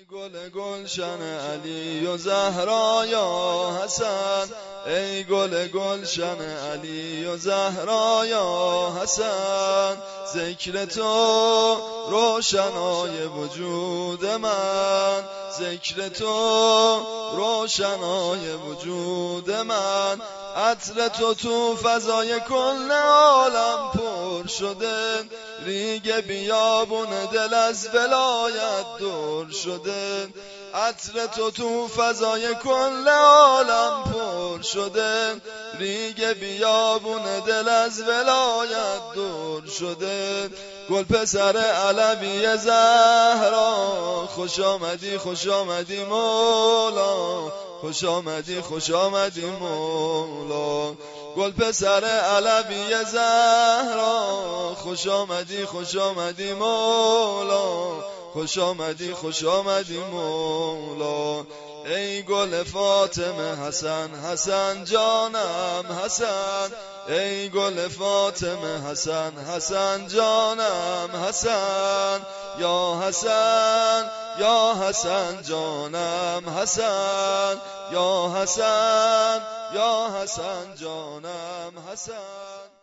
گل گلشن علی و زهرا یا حسن، ای گل گلشن علی و زهرا یا حسن. ذکر تو روشنای وجود من، ذکر تو روشنای وجود من. عطر تو فضای کل عالم پر شده، ریگ بیابون دل از ولایت دور شده. عطر تو فضای کل عالم پر شده، ریگ بیابون دل از ولایت دور شده. گل پسر علوی زهرا، خوش آمدی خوش آمدی مولا، خوش آمدی خوش آمدی مولا. گل پسر علوی زهرا، خوش آمدی خوش آمدی مولا، خوش آمدی خوش آمدی مولا. ای گل فاطمه حسن، حسن جانم حسن، ای گل فاطمه حسن، حسن جانم حسن. یا حسن یا حسن جانم حسن، یا حسن یا حسن جانم حسن.